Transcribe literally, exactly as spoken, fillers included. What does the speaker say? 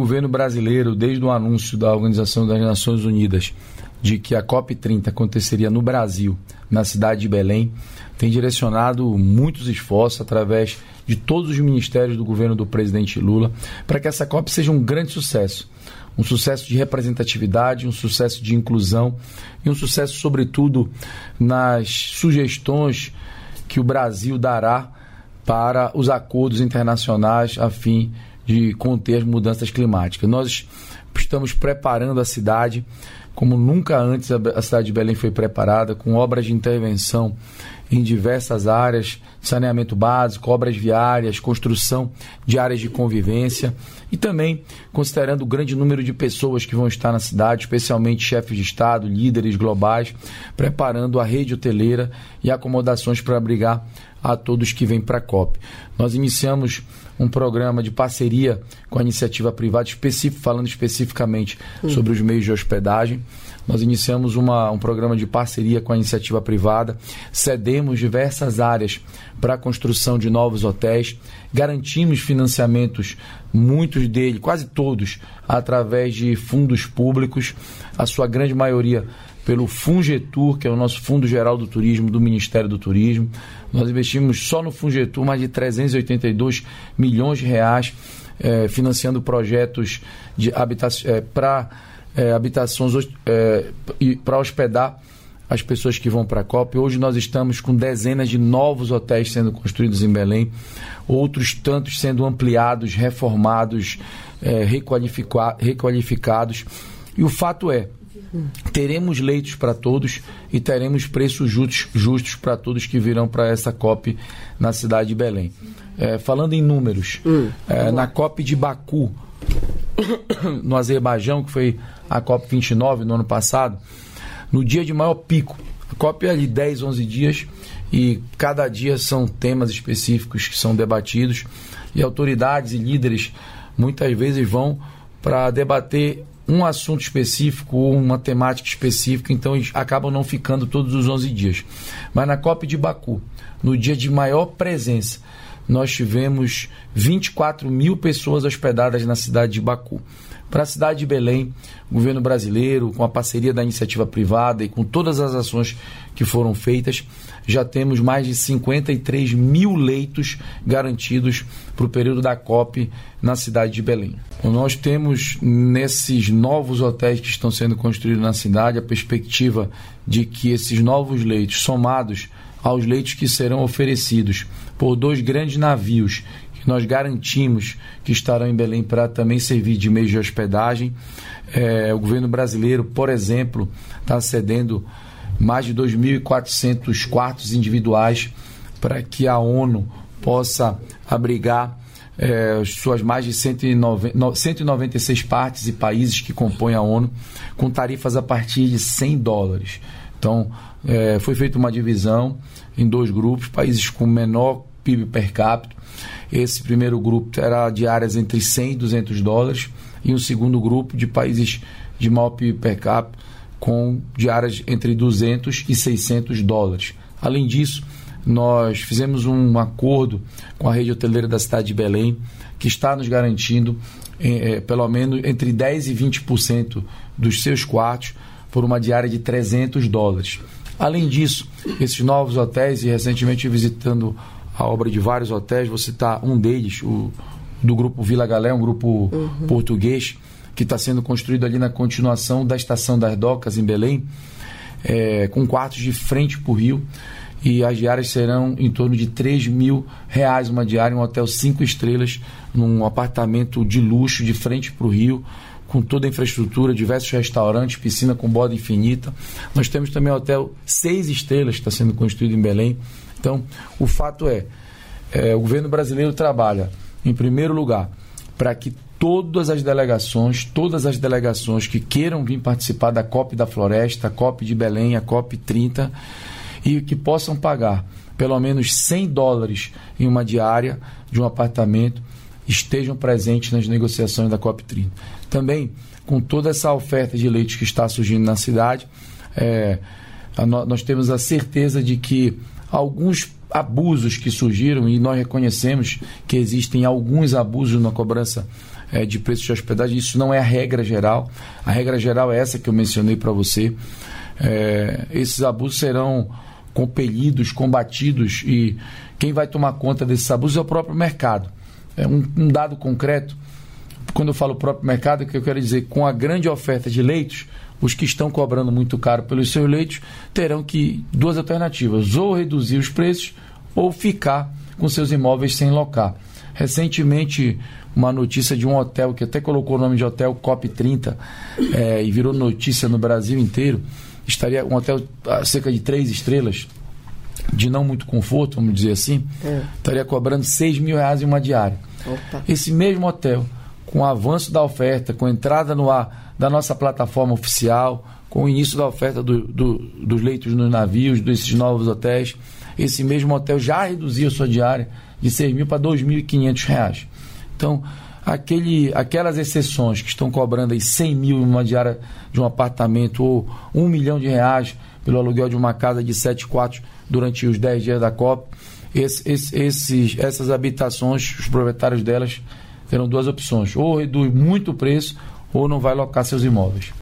governo brasileiro, desde o anúncio da Organização das Nações Unidas de que a COP trinta aconteceria no Brasil, na cidade de Belém, tem direcionado muitos esforços através de todos os ministérios do governo do presidente Lula para que essa COP seja um grande sucesso. Um sucesso de representatividade, um sucesso de inclusão e um sucesso, sobretudo, nas sugestões que o Brasil dará para os acordos internacionais a fim de conter as mudanças climáticas. Nós estamos preparando a cidade como nunca antes a cidade de Belém foi preparada, com obras de intervenção em diversas áreas, saneamento básico, obras viárias, construção de áreas de convivência e também considerando o grande número de pessoas que vão estar na cidade, especialmente chefes de Estado, líderes globais, preparando a rede hoteleira e acomodações para abrigar a todos que vêm para a COP. Nós iniciamos um programa de parceria com a iniciativa privada, específico, falando especificamente hum. sobre os meios de hospedagem. Nós iniciamos uma, um programa de parceria com a iniciativa privada, cedemos diversas áreas para a construção de novos hotéis, garantimos financiamentos, muitos deles, quase todos, através de fundos públicos, a sua grande maioria pelo Fungetur, que é o nosso Fundo Geral do Turismo, do Ministério do Turismo. Nós investimos só no Fungetur mais de trezentos e oitenta e dois milhões de reais, eh, financiando projetos de habita- eh, para eh, habitações eh, e para hospedar as pessoas que vão para a COP. Hoje nós estamos com dezenas de novos hotéis sendo construídos em Belém, outros tantos sendo ampliados, reformados, eh, requalifica- requalificados. E o fato é, teremos leitos para todos e teremos preços justos, justos para todos que virão para essa COP na cidade de Belém. É, falando em números, hum, é, na COP de Baku, no Azerbaijão, que foi a COP vinte e nove no ano passado, no dia de maior pico, a COP é de dez, onze dias e cada dia são temas específicos que são debatidos e autoridades e líderes muitas vezes vão para debater um assunto específico ou uma temática específica, então eles acabam não ficando todos os onze dias. Mas na COP de Baku, no dia de maior presença, nós tivemos vinte e quatro mil pessoas hospedadas na cidade de Baku. Para a cidade de Belém, o governo brasileiro, com a parceria da iniciativa privada e com todas as ações que foram feitas, já temos mais de cinquenta e três mil leitos garantidos para o período da COP na cidade de Belém. Então, nós temos nesses novos hotéis que estão sendo construídos na cidade a perspectiva de que esses novos leitos, somados aos leitos que serão oferecidos por dois grandes navios que nós garantimos que estarão em Belém para também servir de meio de hospedagem. É, o governo brasileiro, por exemplo, está cedendo mais de dois mil e quatrocentos quartos individuais para que a ONU possa abrigar é, suas mais de cento e noventa e seis partes e países que compõem a ONU, com tarifas a partir de cem dólares. Então, é, foi feita uma divisão em dois grupos, países com menor P I B per capita. Esse primeiro grupo terá diárias entre cem e duzentos dólares e um segundo grupo de países de maior P I B per capita com diárias entre duzentos e seiscentos dólares. Além disso, nós fizemos um acordo com a rede hoteleira da cidade de Belém, que está nos garantindo eh, pelo menos entre dez por cento e vinte por cento dos seus quartos por uma diária de trezentos dólares. Além disso, esses novos hotéis, e recentemente visitando a obra de vários hotéis, vou citar um deles, o do grupo Vila Galé, um grupo uhum. português, que está sendo construído ali na continuação da Estação das Docas, em Belém, é, com quartos de frente para o rio, e as diárias serão em torno de três mil reais uma diária, um hotel cinco estrelas, num apartamento de luxo de frente para o rio, com toda a infraestrutura, diversos restaurantes, piscina com borda infinita. Nós temos também o hotel seis estrelas que está sendo construído em Belém. Então, o fato é, é o governo brasileiro trabalha, em primeiro lugar, para que todas as delegações, todas as delegações que queiram vir participar da COP da Floresta, a COP de Belém, a COP trinta, e que possam pagar pelo menos cem dólares em uma diária de um apartamento, estejam presentes nas negociações da COP trinta. Também, com toda essa oferta de leitos que está surgindo na cidade, é, a, nós temos a certeza de que alguns abusos que surgiram, e nós reconhecemos que existem alguns abusos na cobrança é, de preço de hospedagem. Isso não é a regra geral. A regra geral é essa que eu mencionei para você. É, esses abusos serão compelidos, combatidos, e quem vai tomar conta desses abusos é o próprio mercado. É um, um dado concreto. Quando eu falo próprio mercado, é que eu quero dizer, com a grande oferta de leitos, os que estão cobrando muito caro pelos seus leitos terão que duas alternativas: ou reduzir os preços ou ficar com seus imóveis sem locar. Recentemente, uma notícia de um hotel que até colocou o nome de hotel COP trinta é, e virou notícia no Brasil inteiro. Estaria um hotel a cerca de três estrelas, de não muito conforto, vamos dizer assim, é. estaria cobrando seis mil reais em uma diária. Opa. Esse mesmo hotel, com o avanço da oferta, com a entrada no ar da nossa plataforma oficial, com o início da oferta do, do, dos leitos nos navios, desses novos hotéis, esse mesmo hotel já reduziu a sua diária de seis mil para dois mil e quinhentos reais. Então, aquele, aquelas exceções que estão cobrando aí cem mil em uma diária de um apartamento, ou um milhão de reais pelo aluguel de uma casa de sete quartos durante os dez dias da COP, esse, esse, esses, essas habitações, os proprietários delas terão duas opções: ou reduz muito o preço, ou não vai locar seus imóveis.